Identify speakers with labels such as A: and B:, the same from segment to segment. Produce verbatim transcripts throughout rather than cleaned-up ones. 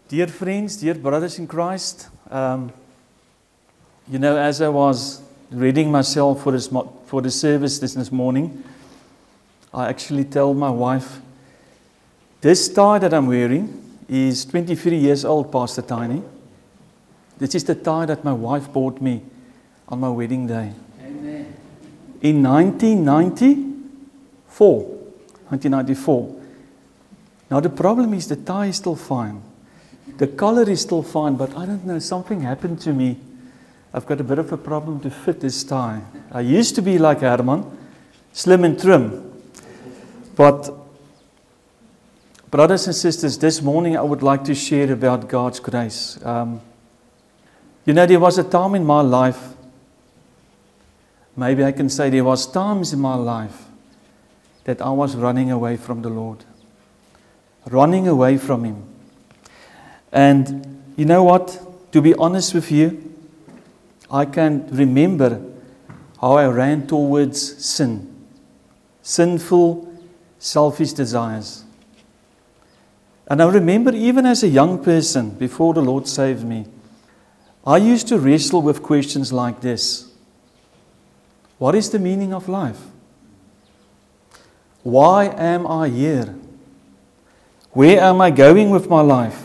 A: Dear friends, dear brothers in Christ, um, you know, as I was reading myself for this mo- for the service this, this morning, I actually tell my wife, this tie that I'm wearing is twenty-three years old, Pastor Tiny. This is the tie that my wife bought me on my wedding day.
B: Amen.
A: In nineteen ninety-four. nineteen ninety-four. Now the problem is the tie is still fine. The color is still fine, but I don't know, something happened to me. I've got a bit of a problem to fit this tie. I used to be like Herman, slim and trim. But, brothers and sisters, this morning I would like to share about God's grace. Um, you know, there was a time in my life, maybe I can say there was times in my life that I was running away from the Lord. Running away from Him. And you know what? To be honest with you, I can remember how I ran towards sin. Sinful, selfish desires. And I remember even as a young person, before the Lord saved me, I used to wrestle with questions like this. What is the meaning of life? Why am I here? Where am I going with my life?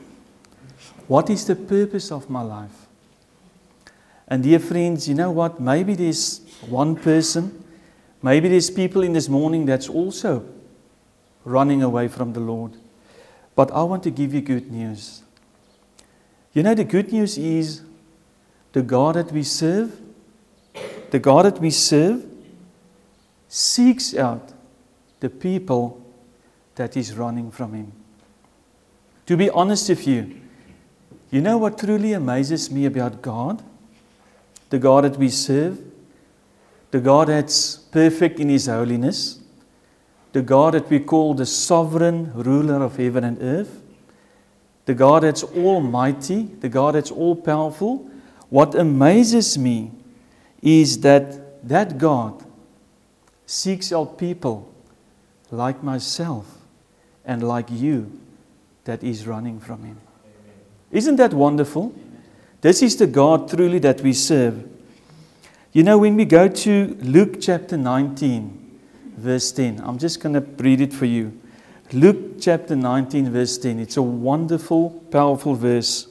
A: What is the purpose of my life? And dear friends, you know what? Maybe there's one person, maybe there's people in this morning that's also running away from the Lord. But I want to give you good news. You know, the good news is the God that we serve, the God that we serve seeks out the people that is running from Him. To be honest with you, you know what truly amazes me about God? The God that we serve, the God that's perfect in His holiness, the God that we call the sovereign ruler of heaven and earth, the God that's almighty, the God that's all-powerful. What amazes me is that that God seeks out people like myself and like you that is running from Him. Isn't that wonderful? This is the God truly that we serve. You know, when we go to Luke chapter nineteen, verse ten, I'm just going to read it for you. Luke chapter nineteen, verse ten. It's a wonderful, powerful verse.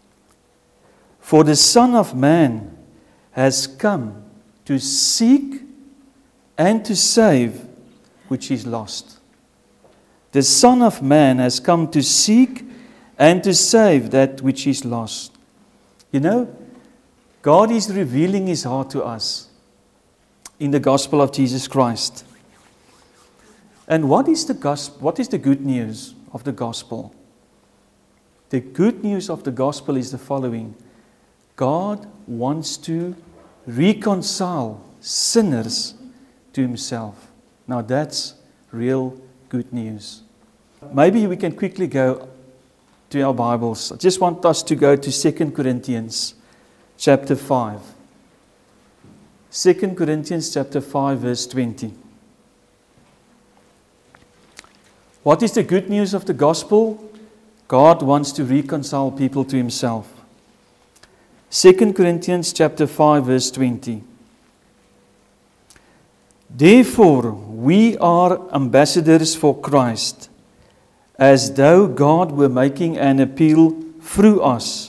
A: For the Son of Man has come to seek and to save which is lost. The Son of Man has come to seek and to save that which is lost. You know, God is revealing His heart to us in the gospel of Jesus Christ. And what is the gospel? What is the good news of the gospel? The good news of the gospel is the following. God wants to reconcile sinners to Himself. Now that's real good news. Maybe we can quickly go to our Bibles. I just want us to go to Second Corinthians chapter five. Second Corinthians chapter five, verse twenty. What is the good news of the gospel? God wants to reconcile people to Himself. Second Corinthians chapter five, verse twenty. Therefore, we are ambassadors for Christ, as though God were making an appeal through us.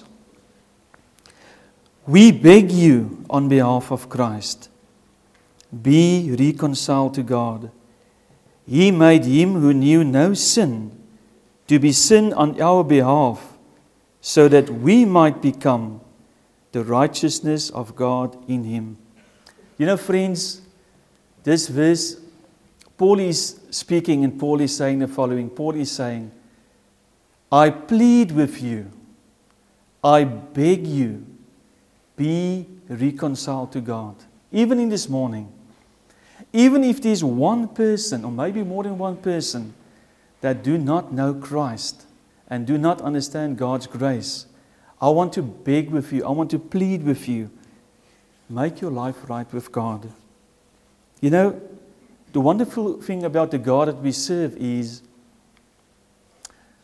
A: We beg you on behalf of Christ, be reconciled to God. He made Him who knew no sin to be sin on our behalf, so that we might become the righteousness of God in Him. You know, friends, this verse, Paul is speaking and Paul is saying the following. Paul is saying, I plead with you, I beg you, be reconciled to God. Even in this morning, even if there's one person, or maybe more than one person, that do not know Christ and do not understand God's grace, I want to beg with you, I want to plead with you, make your life right with God. You know, the wonderful thing about the God that we serve is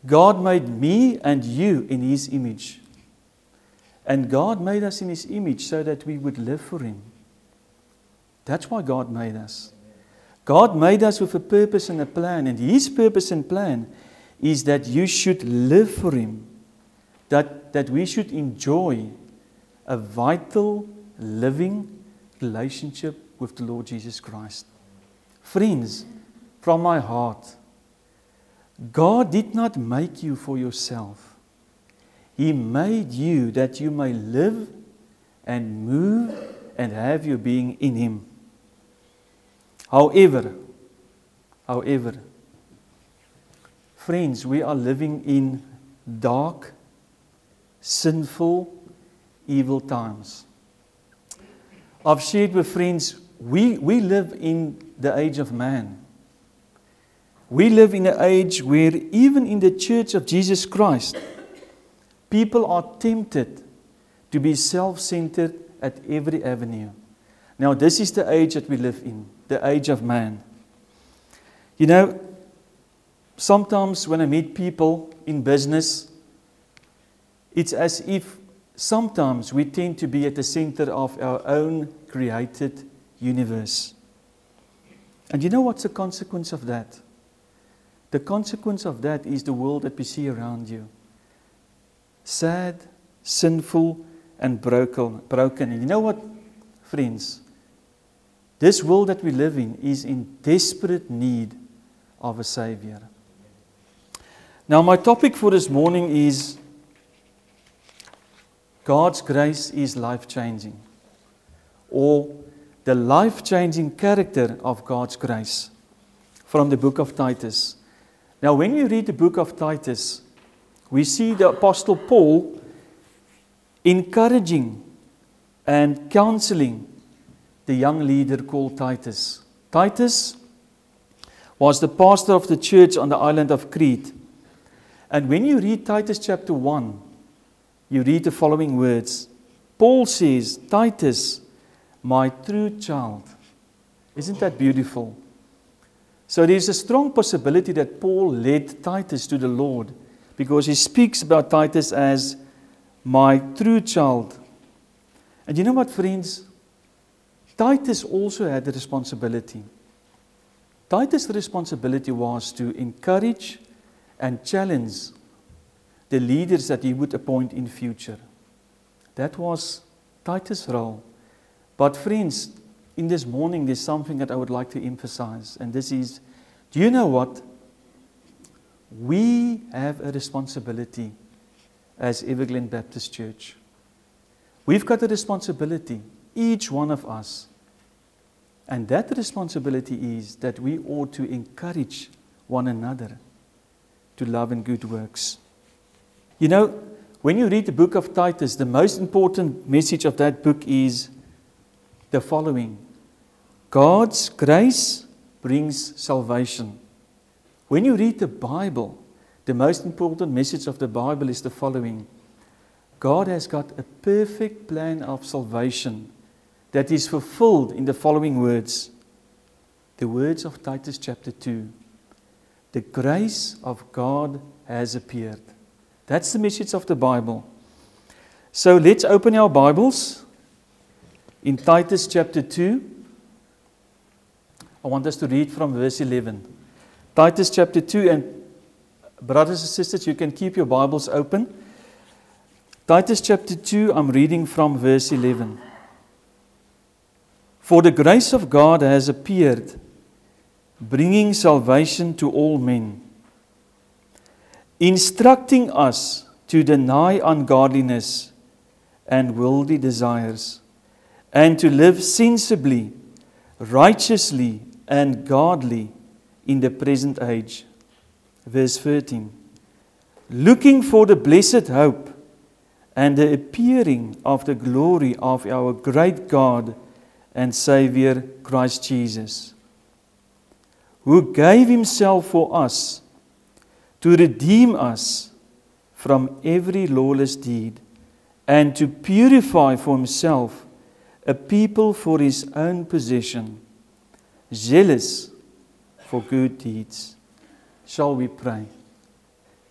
A: God made me and you in His image. And God made us in His image so that we would live for Him. That's why God made us. God made us with a purpose and a plan. And His purpose and plan is that you should live for Him. That, that we should enjoy a vital, living relationship with the Lord Jesus Christ. Friends, from my heart, God did not make you for yourself. He made you that you may live and move and have your being in Him. However, however, friends, we are living in dark, sinful, evil times. I've shared with friends, we, we live in the age of man. We live in an age where even in the church of Jesus Christ, people are tempted to be self-centered at every avenue. Now, this is the age that we live in, the age of man. You know, sometimes when I meet people in business, it's as if sometimes we tend to be at the center of our own created universe. And you know what's the consequence of that? The consequence of that is the world that we see around you. Sad, sinful, and broken. broken. And you know what, friends? This world that we live in is in desperate need of a Savior. Now, my topic for this morning is God's grace is life-changing, or the life-changing character of God's grace, from the book of Titus. Now, when we read the book of Titus, we see the Apostle Paul encouraging and counseling the young leader called Titus. Titus was the pastor of the church on the island of Crete. And when you read Titus chapter one, you read the following words. Paul says, Titus, my true child. Isn't that beautiful? So there's a strong possibility that Paul led Titus to the Lord, because he speaks about Titus as my true child. And you know what, friends? Titus also had a responsibility. Titus' responsibility was to encourage and challenge the leaders that he would appoint in future. That was Titus' role. But friends, in this morning there's something that I would like to emphasize, and this is, do you know what? We have a responsibility as Everglen Baptist Church. We've got a responsibility, each one of us. And that responsibility is that we ought to encourage one another to love and good works. You know, when you read the book of Titus, the most important message of that book is the following. God's grace brings salvation. When you read the Bible, the most important message of the Bible is the following. God has got a perfect plan of salvation that is fulfilled in the following words. The words of Titus chapter two. The grace of God has appeared. That's the message of the Bible. So let's open our Bibles in Titus chapter two. I want us to read from verse eleven. Titus chapter two, and brothers and sisters, you can keep your Bibles open. Titus chapter two, I'm reading from verse eleven. For the grace of God has appeared, bringing salvation to all men, instructing us to deny ungodliness and worldly desires, and to live sensibly, righteously, and godly in the present age. Verse thirteen. Looking for the blessed hope and the appearing of the glory of our great God and Savior Christ Jesus, who gave Himself for us to redeem us from every lawless deed and to purify for Himself a people for His own possession, zealous for good deeds. Shall we pray?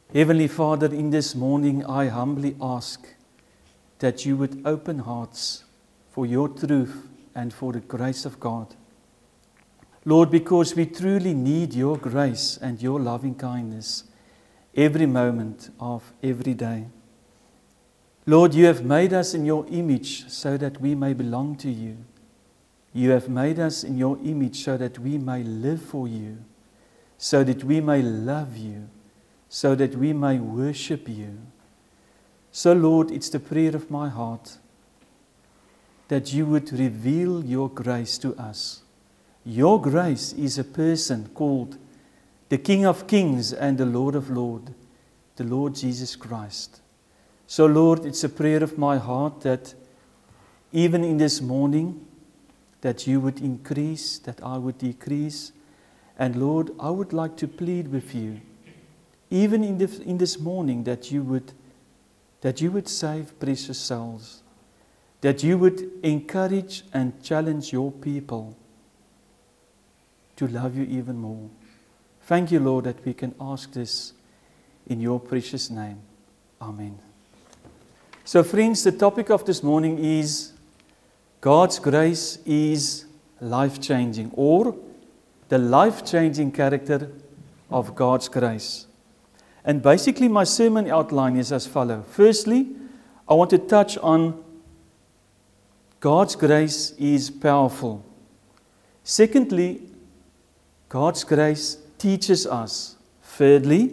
A: Heavenly Father, in this morning I humbly ask that you would open hearts for your truth and for the grace of God. Lord, because we truly need your grace and your loving kindness every moment of every day. Lord, you have made us in your image so that we may belong to you. You have made us in your image so that we may live for you, so that we may love you, so that we may worship you. So, Lord, it's the prayer of my heart that you would reveal your grace to us. Your grace is a person called the King of Kings and the Lord of Lords, the Lord Jesus Christ. So, Lord, it's a prayer of my heart that even in this morning, that you would increase, that I would decrease. And Lord, I would like to plead with you, even in, the, in this morning, that you would that you would save precious souls, that you would encourage and challenge your people to love you even more. Thank you, Lord, that we can ask this in your precious name. Amen. So, friends, the topic of this morning is God's grace is life-changing, or the life-changing character of God's grace. And basically my sermon outline is as follows. Firstly, I want to touch on God's grace is powerful. Secondly, God's grace teaches us. Thirdly,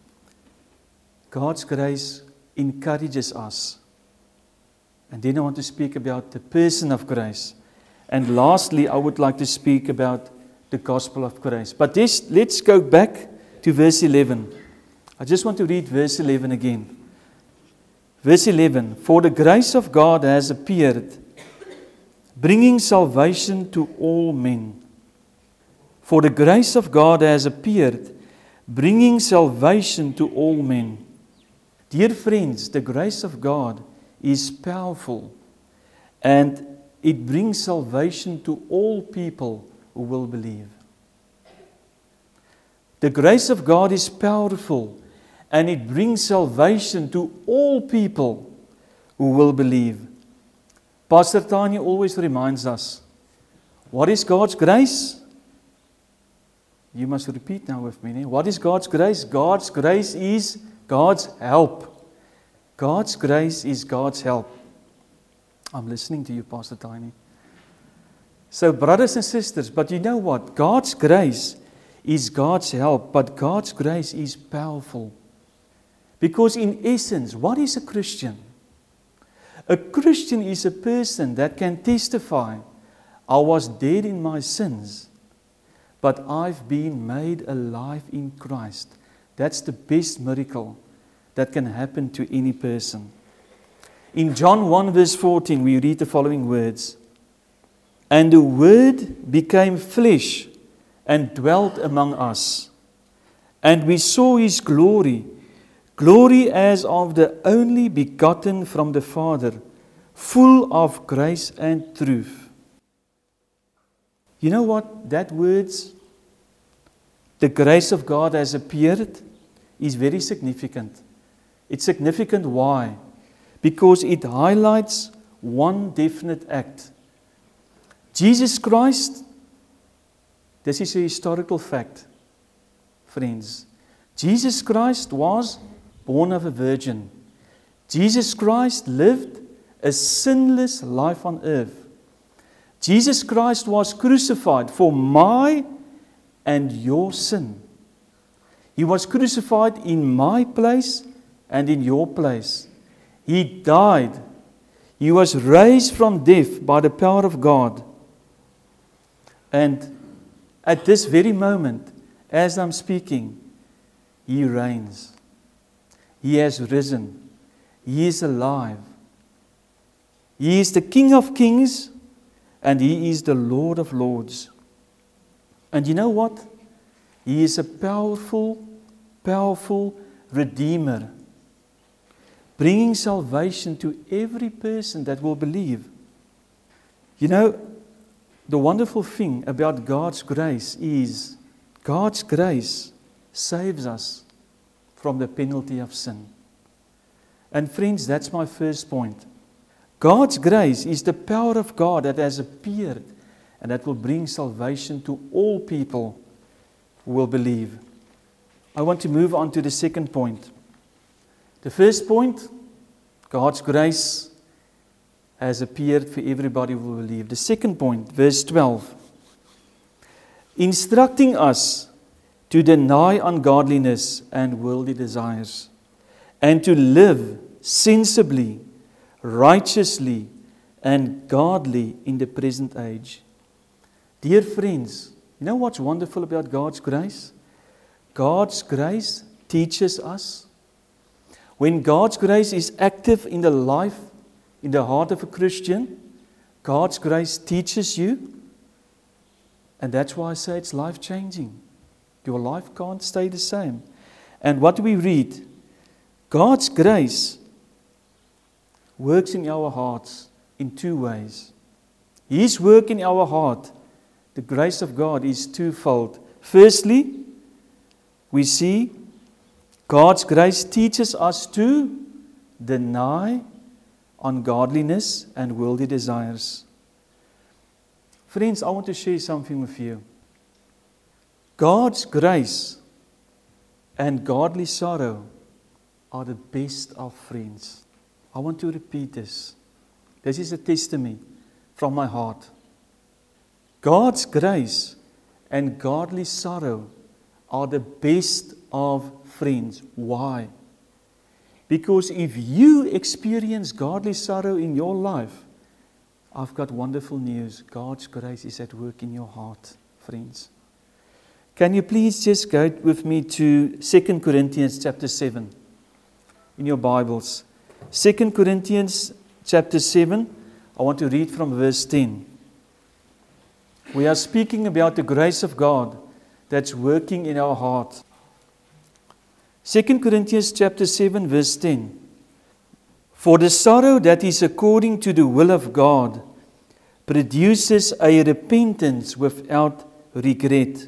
A: God's grace encourages us. And then I want to speak about the person of grace. And lastly, I would like to speak about the gospel of grace. But this, let's go back to verse eleven. I just want to read verse eleven again. Verse eleven, for the grace of God has appeared, bringing salvation to all men. For the grace of God has appeared, bringing salvation to all men. Dear friends, the grace of God is powerful, and it brings salvation to all people who will believe. The grace of God is powerful, and it brings salvation to all people who will believe. Pastor Tanya always reminds us, what is God's grace? You must repeat now with me. What is God's grace? God's grace is God's help. God's grace is God's help. I'm listening to you, Pastor Tiny. So, brothers and sisters, but you know what? God's grace is God's help, but God's grace is powerful. Because in essence, what is a Christian? A Christian is a person that can testify, I was dead in my sins, but I've been made alive in Christ. That's the best miracle that can happen to any person. In John one verse fourteen, we read the following words. And the Word became flesh and dwelt among us. And we saw His glory, glory as of the only begotten from the Father, full of grace and truth. You know what? That words, the grace of God has appeared, is very significant. It's significant why? Because it highlights one definite act. Jesus Christ, this is a historical fact, friends. Jesus Christ was born of a virgin. Jesus Christ lived a sinless life on earth. Jesus Christ was crucified for my and your sin. He was crucified in my place and in your place. He died. He was raised from death by the power of God. And at this very moment, as I'm speaking, He reigns. He has risen. He is alive. He is the King of Kings, and He is the Lord of Lords. And you know what? He is a powerful, powerful Redeemer, bringing salvation to every person that will believe. You know, the wonderful thing about God's grace is God's grace saves us from the penalty of sin. And friends, that's my first point. God's grace is the power of God that has appeared and that will bring salvation to all people who will believe. I want to move on to the second point. The first point, God's grace has appeared for everybody who will believe. The second point, verse twelve. Instructing us to deny ungodliness and worldly desires, and to live sensibly, righteously, and godly in the present age. Dear friends, you know what's wonderful about God's grace? God's grace teaches us. When God's grace is active in the life, in the heart of a Christian, God's grace teaches you. And that's why I say it's life-changing. Your life can't stay the same. And what do we read? God's grace works in our hearts in two ways. His work in our heart, the grace of God, is twofold. Firstly, we see God's grace teaches us to deny ungodliness and worldly desires. Friends, I want to share something with you. God's grace and godly sorrow are the best of friends. I want to repeat this. This is a testimony from my heart. God's grace and godly sorrow are the best of friends. Why? Because if you experience godly sorrow in your life, I've got wonderful news. God's grace is at work in your heart, friends. Can you please just go with me to Second Corinthians chapter seven in your Bibles. Second Corinthians chapter seven, I want to read from verse ten. We are speaking about the grace of God that's working in our heart. Second Corinthians chapter seven, verse ten. For the sorrow that is according to the will of God produces a repentance without regret,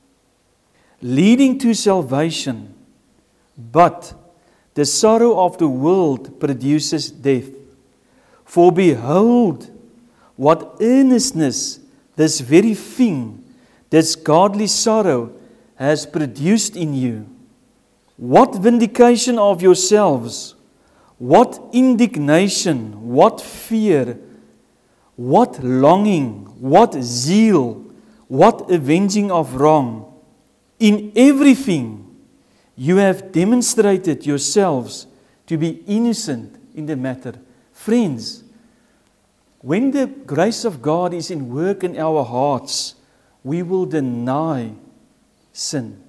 A: leading to salvation, but the sorrow of the world produces death. For behold, what earnestness this very thing, this godly sorrow, has produced in you. What vindication of yourselves, what indignation, what fear, what longing, what zeal, what avenging of wrong. In everything you have demonstrated yourselves to be innocent in the matter. Friends, when the grace of God is in work in our hearts, we will deny sin.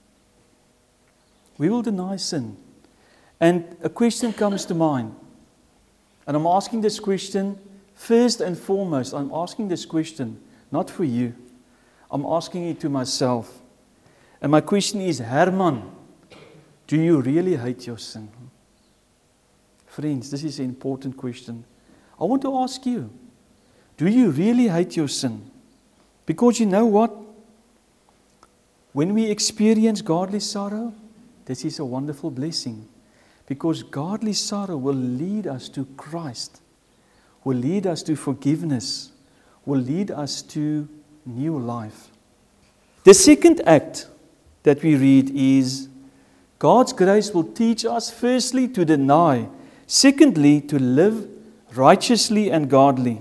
A: We will deny sin. And a question comes to mind. And I'm asking this question, first and foremost, I'm asking this question not for you. I'm asking it to myself. And my question is, Herman, do you really hate your sin? Friends, this is an important question. I want to ask you, do you really hate your sin? Because you know what? When we experience godly sorrow, this is a wonderful blessing. Because godly sorrow will lead us to Christ, will lead us to forgiveness, will lead us to new life. The second act that we read is God's grace will teach us firstly to deny, secondly to live righteously and godly.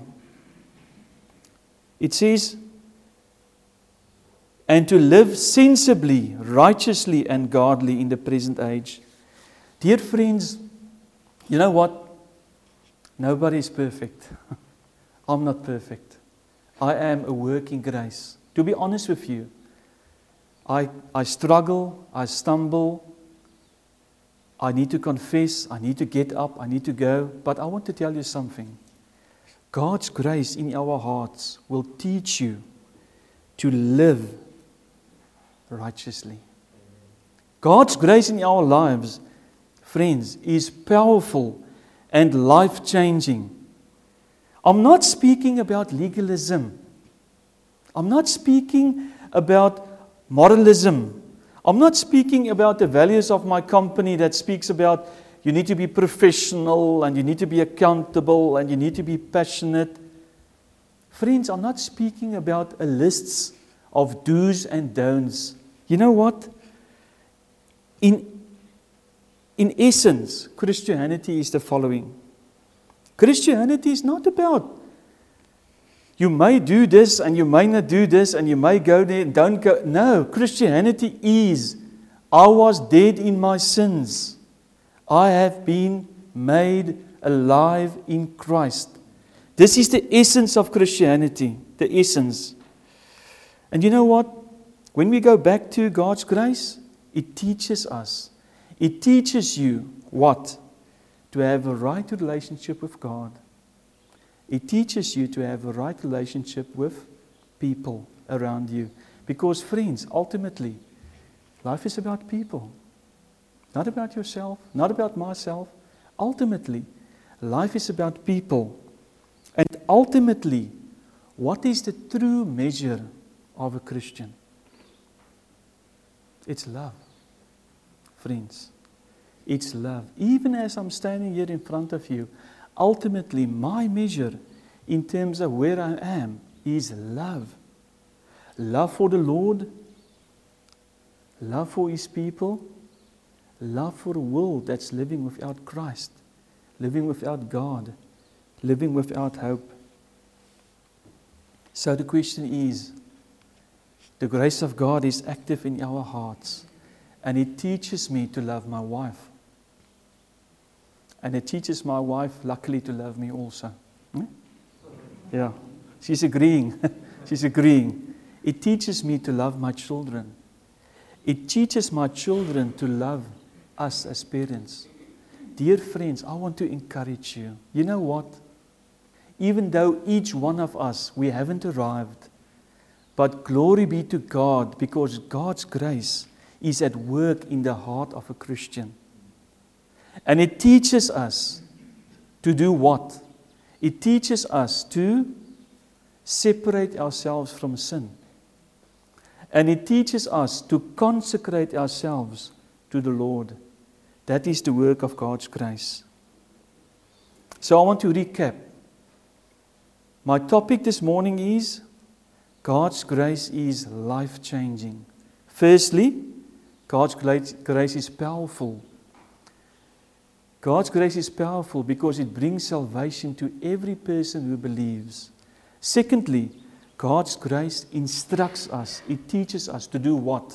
A: It says, and to live sensibly, righteously and godly in the present age. Dear friends, you know what? Nobody is perfect. I'm not perfect. I am a work in grace. To be honest with you, I, I struggle, I stumble, I need to confess, I need to get up, I need to go. But I want to tell you something. God's grace in our hearts will teach you to live righteously. God's grace in our lives, friends, is powerful and life-changing. I'm not speaking about legalism. I'm not speaking about moralism. I'm not speaking about the values of my company that speaks about you need to be professional and you need to be accountable and you need to be passionate. Friends, I'm not speaking about a list of do's and don'ts. You know what? In, in essence, Christianity is the following. Christianity is not about you may do this and you may not do this and you may go there and don't go. No, Christianity is, I was dead in my sins. I have been made alive in Christ. This is the essence of Christianity, the essence. And you know what? When we go back to God's grace, it teaches us. It teaches you what? To have a right relationship with God. It teaches you to have a right relationship with people around you. Because, friends, ultimately, life is about people. Not about yourself, not about myself. Ultimately, life is about people. And ultimately, what is the true measure of a Christian? It's love, friends. It's love. Even as I'm standing here in front of you, ultimately, my measure in terms of where I am is love. Love for the Lord, love for His people, love for a world that's living without Christ, living without God, living without hope. So the question is, the grace of God is active in our hearts, and it teaches me to love my wife. And it teaches my wife, luckily, to love me also. Hmm? Yeah, she's agreeing. She's agreeing. It teaches me to love my children. It teaches my children to love us as parents. Dear friends, I want to encourage you. You know what? Even though each one of us, we haven't arrived, but glory be to God, because God's grace is at work in the heart of a Christian. And it teaches us to do what? It teaches us to separate ourselves from sin. And it teaches us to consecrate ourselves to the Lord. That is the work of God's grace. So I want to recap. My topic this morning is God's grace is life-changing. Firstly, God's grace is powerful. God's grace is powerful because it brings salvation to every person who believes. Secondly, God's grace instructs us. It teaches us to do what?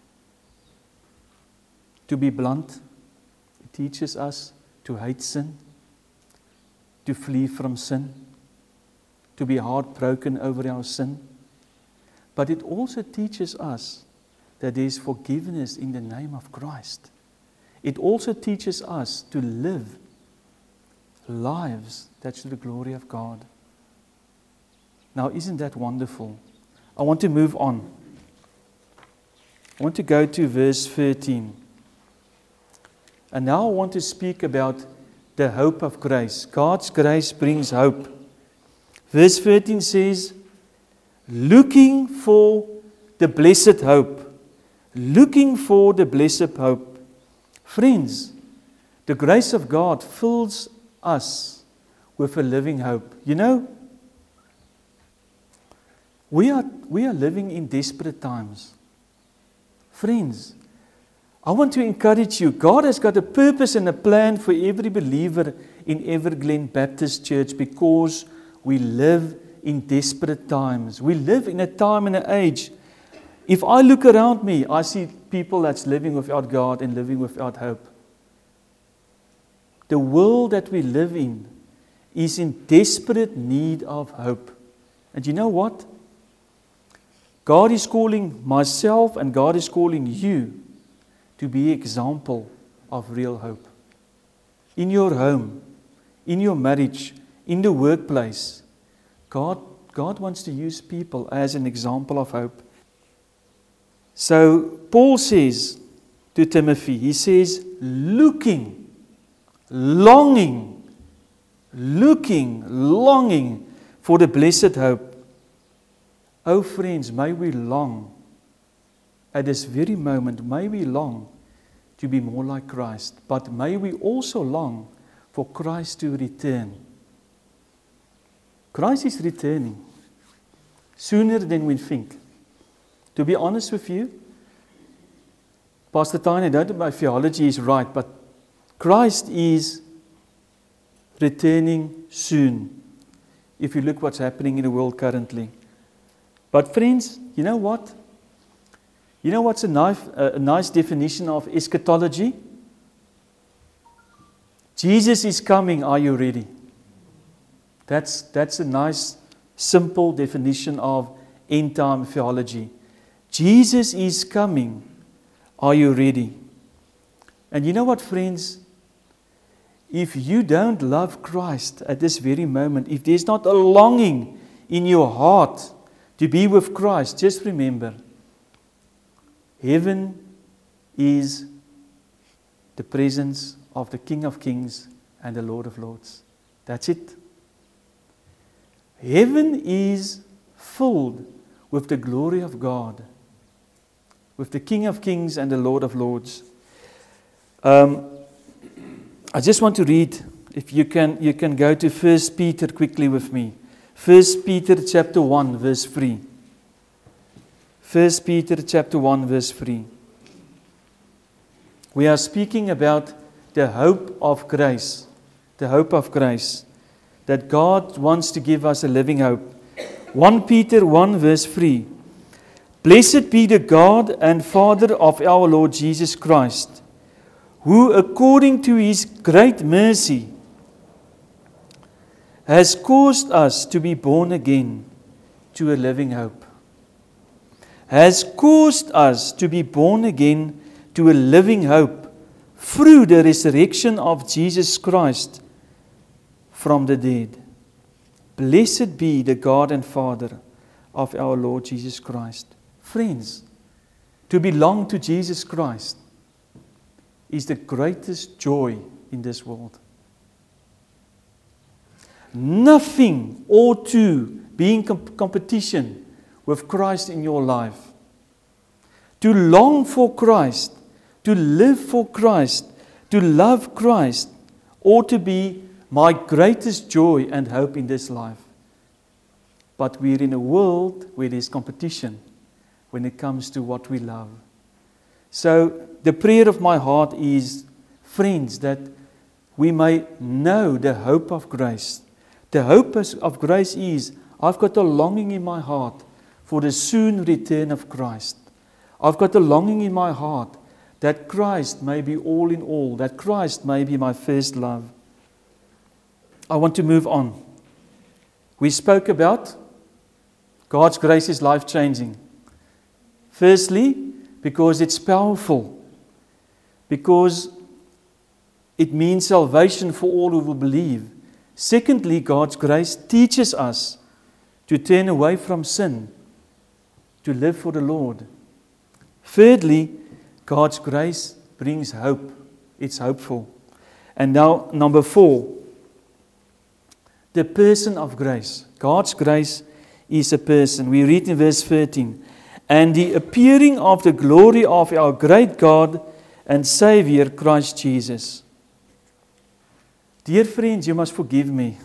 A: To be blunt. It teaches us to hate sin, to flee from sin, to be heartbroken over our sin. But it also teaches us that there is forgiveness in the name of Christ. It also teaches us to live lives that's to the glory of God. Now, isn't that wonderful? I want to move on. I want to go to verse thirteen. And now I want to speak about the hope of grace. God's grace brings hope. Verse thirteen says, looking for the blessed hope. Looking for the blessed hope. Friends, the grace of God fills us with a living hope. You know, we are, we are living in desperate times. Friends, I want to encourage you. God has got a purpose and a plan for every believer in Everglen Baptist Church because we live in desperate times. We live in a time and an age. If I look around me, I see people that's living without God and living without hope. The world that we live in is in desperate need of hope. And you know what? God is calling myself and God is calling you to be an example of real hope. In your home, in your marriage, in the workplace, God, God wants to use people as an example of hope. So Paul says to Timothy, he says, looking, longing, looking, longing for the blessed hope. Oh friends, may we long at this very moment, may we long to be more like Christ, but may we also long for Christ to return. Christ is returning sooner than we think. To be honest with you, Pastor Tiny, I don't know if my theology is right, but Christ is returning soon, if you look what's happening in the world currently. But friends, you know what? You know what's a nice, a nice definition of eschatology? Jesus is coming, are you ready? That's, that's a nice, simple definition of end-time theology. Jesus is coming, are you ready? And you know what, friends? If you don't love Christ at this very moment, if there's not a longing in your heart to be with Christ, just remember, heaven is the presence of the King of Kings and the Lord of Lords. That's it. Heaven is filled with the glory of God, with the King of Kings and the Lord of Lords. Um, I just want to read, if you can, you can go to First Peter quickly with me. First Peter chapter one, verse three. First Peter chapter one, verse three. We are speaking about the hope of grace. The hope of grace. That God wants to give us a living hope. First Peter one, verse three. Blessed be the God and Father of our Lord Jesus Christ, who according to His great mercy has caused us to be born again to a living hope. Has caused us to be born again to a living hope through the resurrection of Jesus Christ from the dead. Blessed be the God and Father of our Lord Jesus Christ. Friends, to belong to Jesus Christ is the greatest joy in this world. Nothing ought to be in comp- competition with Christ in your life. To long for Christ, to live for Christ, to love Christ ought to be my greatest joy and hope in this life. But we're in a world where there's competition when it comes to what we love. So the prayer of my heart is, friends, that we may know the hope of grace. The hope of grace is, I've got a longing in my heart for the soon return of Christ. I've got a longing in my heart that Christ may be all in all, that Christ may be my first love. I want to move on. We spoke about God's grace is life-changing. Firstly, because it's powerful. Because it means salvation for all who will believe. Secondly, God's grace teaches us to turn away from sin, to live for the Lord. Thirdly, God's grace brings hope. It's hopeful. And now, number four, the person of grace. God's grace is a person. We read in verse thirteen, and the appearing of the glory of our great God and Savior, Christ Jesus. Dear friends, you must forgive me.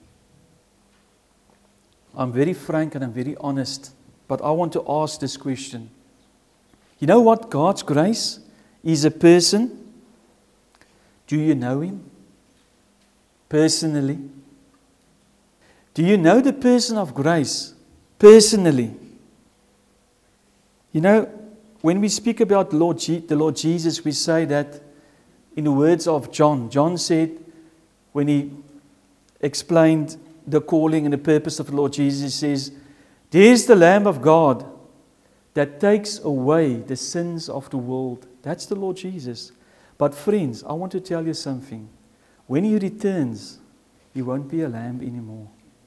A: I'm very frank and I'm very honest, but I want to ask this question. You know what God's grace is a person? Do you know Him personally? Do you know the person of grace personally? You know, when we speak about Lord G- the Lord Jesus, we say that in the words of John. John said, when he explained the calling and the purpose of the Lord Jesus, he says, there's the Lamb of God that takes away the sins of the world. That's the Lord Jesus. But friends, I want to tell you something. When He returns, He won't be a lamb anymore.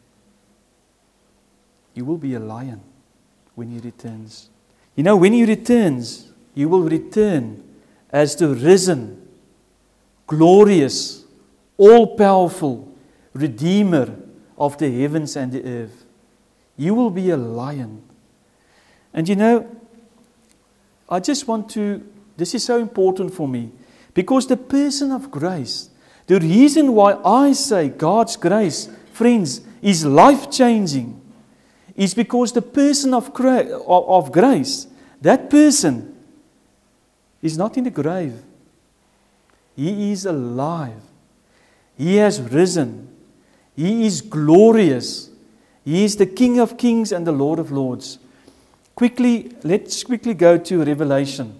A: He will be a lion when He returns. You know, when He returns, He will return as the risen, glorious, all-powerful Redeemer of the heavens and the earth. He will be a lion. And you know, I just want to, this is so important for me, because the person of grace, the reason why I say God's grace, friends, is life-changing, is because the person of, gra- of grace, that person is not in the grave. He is alive. He has risen. He is glorious. He is the King of Kings and the Lord of Lords. Quickly, let's quickly go to Revelation.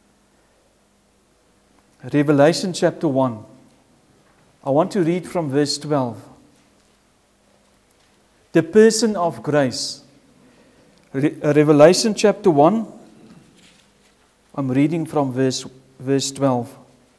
A: Revelation chapter one. I want to read from verse twelve. The person of grace. Re- Revelation chapter one. I'm reading from verse, verse twelve.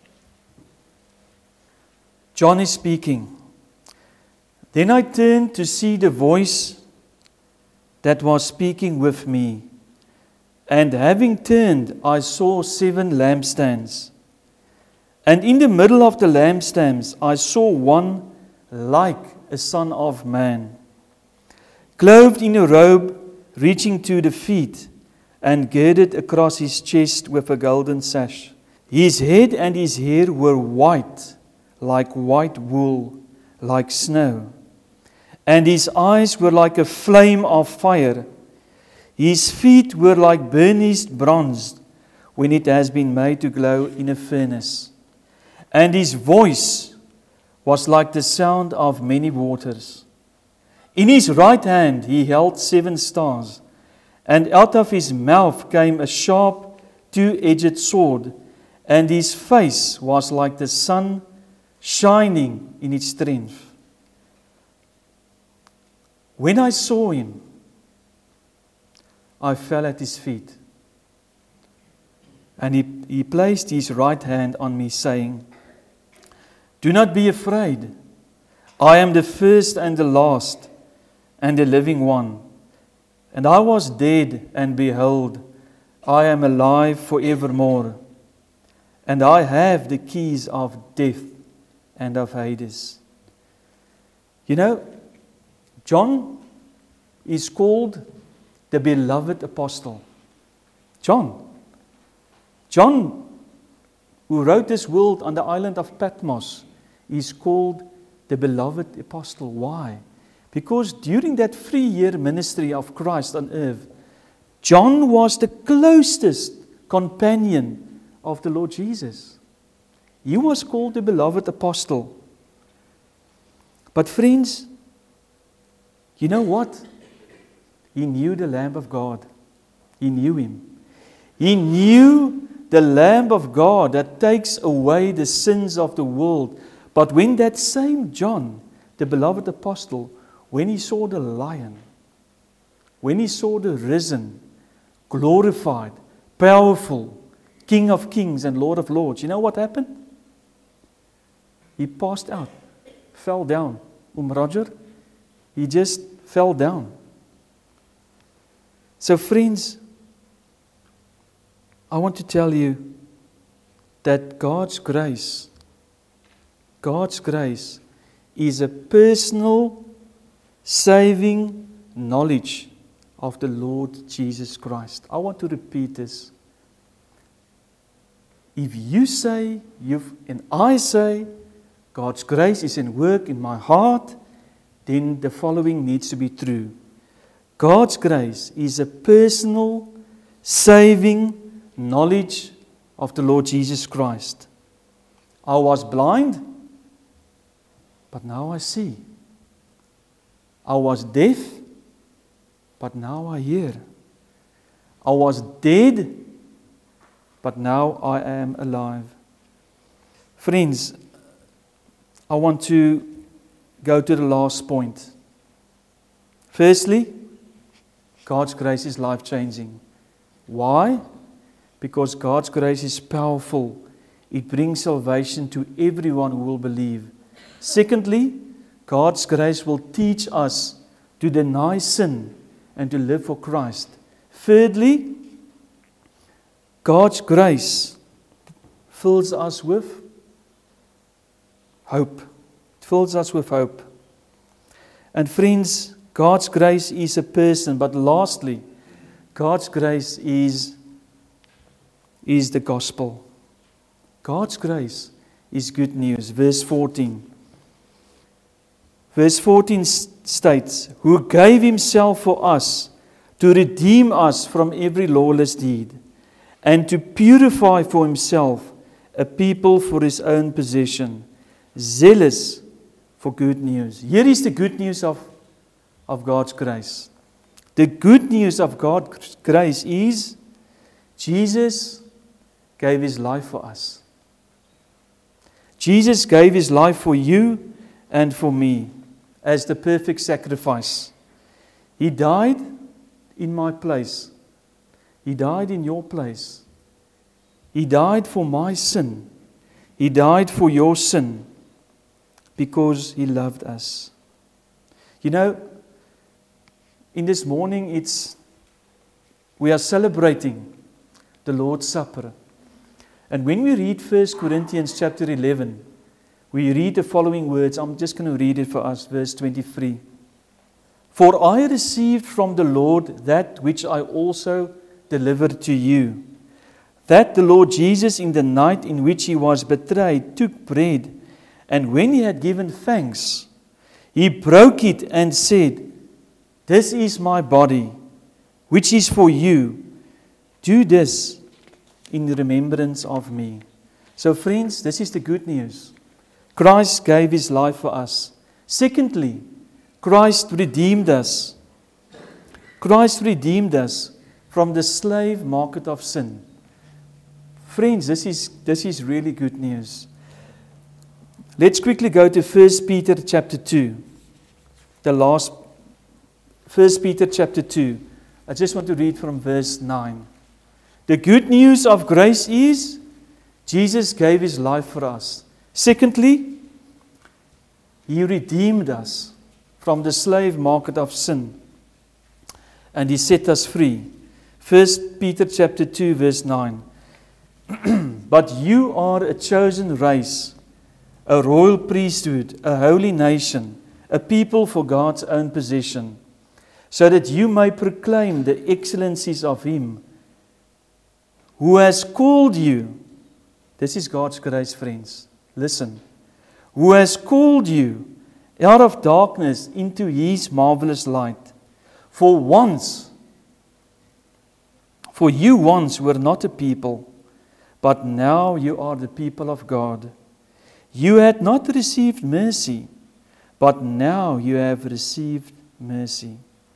A: John is speaking. Then I turned to see the voice that was speaking with me. And having turned, I saw seven lampstands. And in the middle of the lampstands, I saw one like a son of man, clothed in a robe reaching to the feet, and girded across his chest with a golden sash. His head and his hair were white, like white wool, like snow. And his eyes were like a flame of fire. His feet were like burnished bronze when it has been made to glow in a furnace. And his voice was like the sound of many waters. In his right hand he held seven stars, and out of his mouth came a sharp, two-edged sword, and his face was like the sun shining in its strength. When I saw him, I fell at his feet. And he, he placed his right hand on me, saying, Do not be afraid. I am the first and the last, and the living one. And I was dead, and behold, I am alive forevermore. And I have the keys of death and of Hades. You know, John is called the beloved apostle. John. John, who wrote this world on the island of Patmos, is called the beloved apostle. Why? Because during that three-year ministry of Christ on earth, John was the closest companion of the Lord Jesus. He was called the beloved apostle. But friends, you know what? He knew the Lamb of God. He knew him. He knew the Lamb of God that takes away the sins of the world. But when that same John, the beloved apostle, when he saw the lion, when he saw the risen, glorified, powerful King of Kings and Lord of Lords, you know what happened? He passed out, fell down. Um Roger, he just fell down. So friends, I want to tell you that God's grace, God's grace is a personal saving knowledge of the Lord Jesus Christ. I want to repeat this. If you say, you've, and I say, God's grace is in work in my heart, then the following needs to be true. God's grace is a personal, saving knowledge of the Lord Jesus Christ. I was blind, but now I see. I was deaf, but now I hear. I was dead, but now I am alive. Friends, I want to go to the last point. Firstly, God's grace is life-changing. Why? Because God's grace is powerful. It brings salvation to everyone who will believe. Secondly, God's grace will teach us to deny sin and to live for Christ. Thirdly, God's grace fills us with hope. It fills us with hope. And friends, God's grace is a person, but lastly, God's grace is is the gospel. God's grace is good news. Verse fourteen. Verse fourteen states, who gave himself for us to redeem us from every lawless deed and to purify for himself a people for his own possession, zealous for good news. Here is the good news of, of God's grace. The good news of God's grace is Jesus gave his life for us. Jesus gave his life for you and for me as the perfect sacrifice. He died in my place. He died in your place. He died for my sin. He died for your sin because he loved us. You know, in this morning it's we are celebrating the Lord's Supper. And when we read First Corinthians chapter eleven, we read the following words. I'm just going to read it for us, verse twenty-three. For I received from the Lord that which I also delivered to you, that the Lord Jesus, in the night in which he was betrayed, took bread, and when he had given thanks, he broke it and said, this is my body, which is for you. Do this in remembrance of me. So friends, this is the good news. Christ gave his life for us. Secondly, Christ redeemed us. Christ redeemed us from the slave market of sin. Friends, this is, this is really good news. Let's quickly go to First Peter chapter two. The last, First Peter chapter two. I just want to read from verse nine. The good news of grace is Jesus gave his life for us. Secondly, he redeemed us from the slave market of sin, and he set us free. First Peter chapter two verse nine. But you are a chosen race, a royal priesthood, a holy nation, a people for God's own possession, so that you may proclaim the excellencies of him who has called you. This is God's grace, friends. Listen. Who has called you out of darkness into his marvelous light. For once, for you once were not a people, but now you are the people of God. You had not received mercy, but now you have received mercy.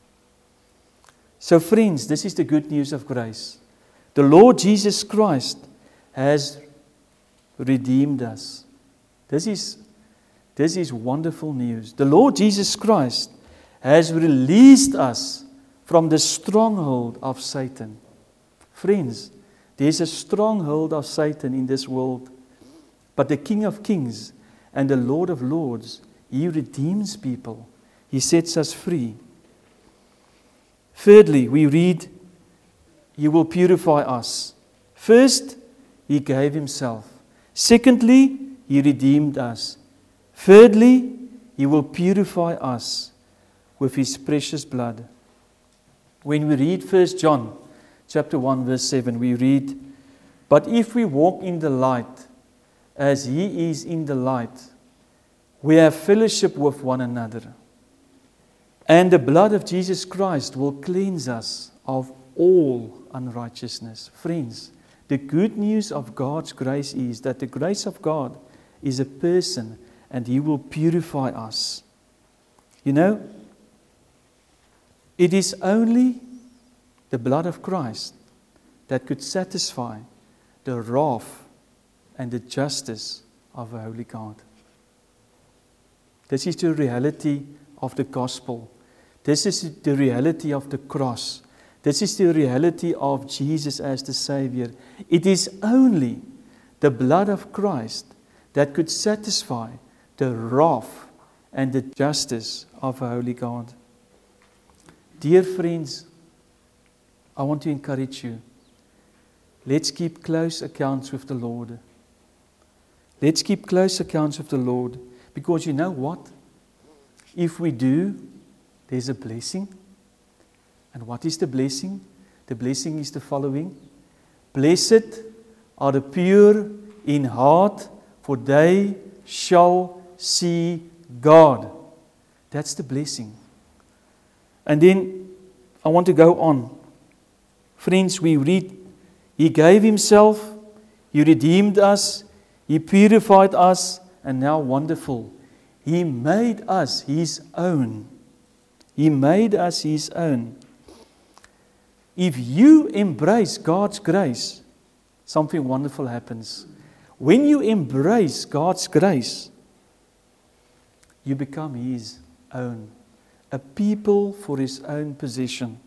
A: So friends, this is the good news of grace. The Lord Jesus Christ has redeemed us. This is, this is wonderful news. The Lord Jesus Christ has released us from the stronghold of Satan. Friends, there's a stronghold of Satan in this world. But the King of Kings and the Lord of Lords, he redeems people. He sets us free. Thirdly, we read, he will purify us. First, he gave himself. Secondly, he redeemed us. Thirdly, he will purify us with his precious blood. When we read First John chapter one verse seven, we read, but if we walk in the light, as he is in the light, we have fellowship with one another. And the blood of Jesus Christ will cleanse us of all unrighteousness. Friends, the good news of God's grace is that the grace of God is a person and he will purify us. You know, it is only the blood of Christ that could satisfy the wrath and the justice of a holy God. This is the reality of the gospel. This is the reality of the cross. This is the reality of Jesus as the Savior. It is only the blood of Christ that could satisfy the wrath and the justice of a holy God. Dear friends, I want to encourage you. Let's keep close accounts with the Lord. Let's keep close accounts with the Lord. Because you know what? If we do, there's a blessing. And what is the blessing? The blessing is the following. Blessed are the pure in heart, for they shall see God. That's the blessing. And then I want to go on. Friends, we read, He gave Himself, He redeemed us, He purified us, and now wonderful, He made us His own. He made us His own. If you embrace God's grace, something wonderful happens. When you embrace God's grace, you become His own, a people for His own possession.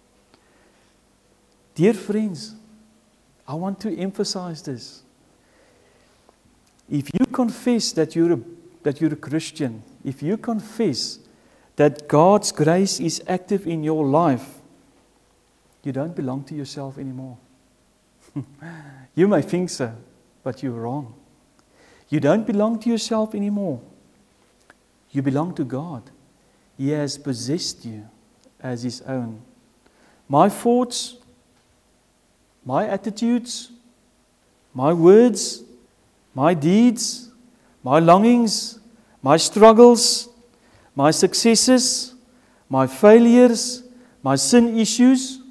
A: Dear friends, I want to emphasize this. If you confess that you're a, that you're a Christian, if you confess that God's grace is active in your life, you don't belong to yourself anymore. You may think so, but you're wrong. You don't belong to yourself anymore. You belong to God. He has possessed you as His own. My thoughts, my attitudes, my words, my deeds, my longings, my struggles, my successes, my failures, my sin issues,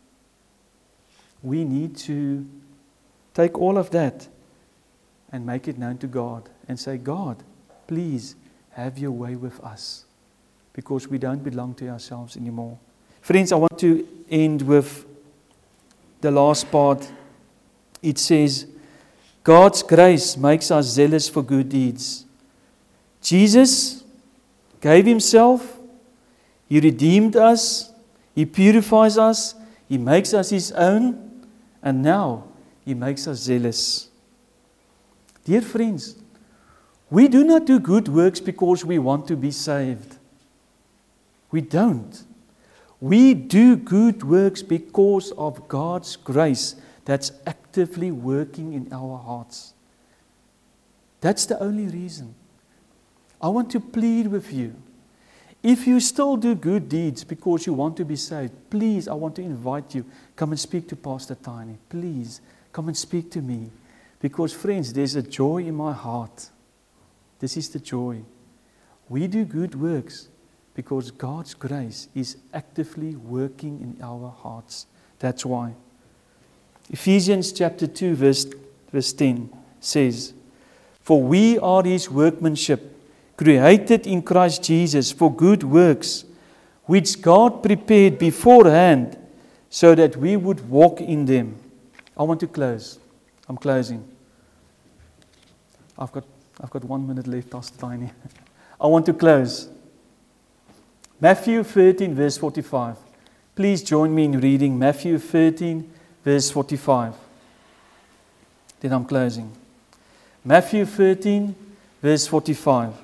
A: we need to take all of that and make it known to God and say, God, please have your way with us, because we don't belong to ourselves anymore. Friends, I want to end with the last part. It says, God's grace makes us zealous for good deeds. Jesus gave Himself, He redeemed us, He purifies us, He makes us His own, and now He makes us zealous. Dear friends, we do not do good works because we want to be saved. We don't. We do good works because of God's grace that's actively working in our hearts. That's the only reason. I want to plead with you. If you still do good deeds because you want to be saved, please, I want to invite you, come and speak to Pastor Tiny. Please, come and speak to me. Because friends, there's a joy in my heart. This is the joy. We do good works because God's grace is actively working in our hearts. That's why. Ephesians chapter two, verse, verse ten says, For we are His workmanship, created in Christ Jesus for good works, which God prepared beforehand so that we would walk in them. I want to close. I'm closing. I've got I've got one minute left, Pastor Tiny. I want to close. Matthew thirteen, verse forty-five. Please join me in reading Matthew thirteen, verse forty-five. Then I'm closing. Matthew thirteen, verse forty-five.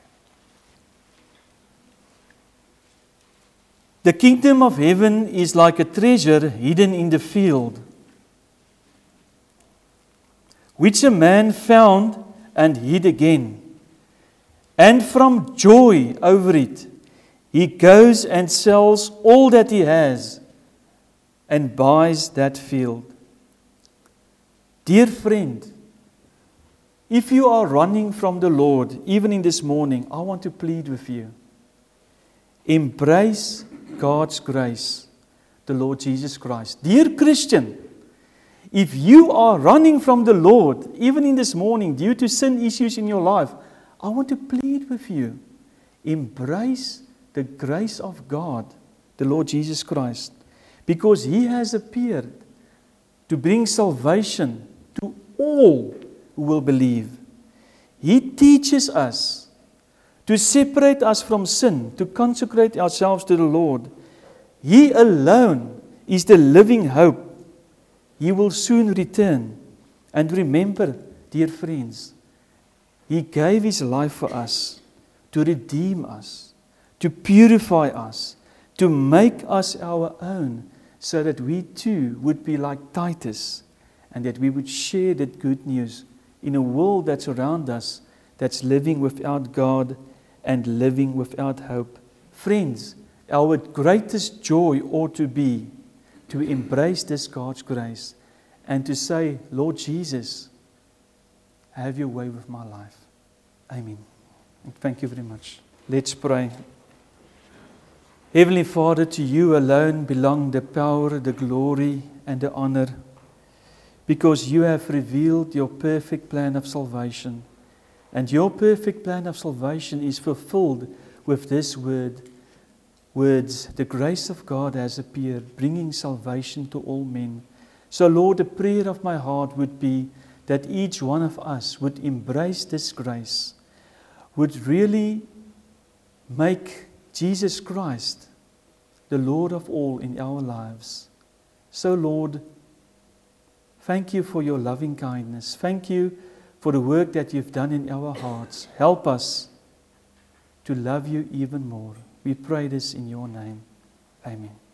A: The kingdom of heaven is like a treasure hidden in the field, which a man found and hid again. And from joy over it, he goes and sells all that he has and buys that field. Dear friend, if you are running from the Lord, even in this morning, I want to plead with you. Embrace God's grace, the Lord Jesus Christ. Dear Christian, if you are running from the Lord, even in this morning, due to sin issues in your life, I want to plead with you. Embrace the grace of God, the Lord Jesus Christ, because He has appeared to bring salvation to all who will believe. He teaches us to separate us from sin, to consecrate ourselves to the Lord. He alone is the living hope. He will soon return. And remember, dear friends, He gave His life for us, to redeem us, to purify us, to make us our own, so that we too would be like Titus, and that we would share that good news in a world that's around us, that's living without God and living without hope. Friends, our greatest joy ought to be to embrace this God's grace and to say, Lord Jesus, have your way with my life. Amen. Thank you very much. Let's pray. Heavenly Father, to you alone belong the power, the glory, and the honor, because you have revealed your perfect plan of salvation. And your perfect plan of salvation is fulfilled with this word, words, the grace of God has appeared, bringing salvation to all men. So Lord, the prayer of my heart would be that each one of us would embrace this grace, would really make Jesus Christ the Lord of all in our lives. So Lord, thank you for your loving kindness. Thank you for the work that you've done in our hearts. Help us to love you even more. We pray this in your name. Amen.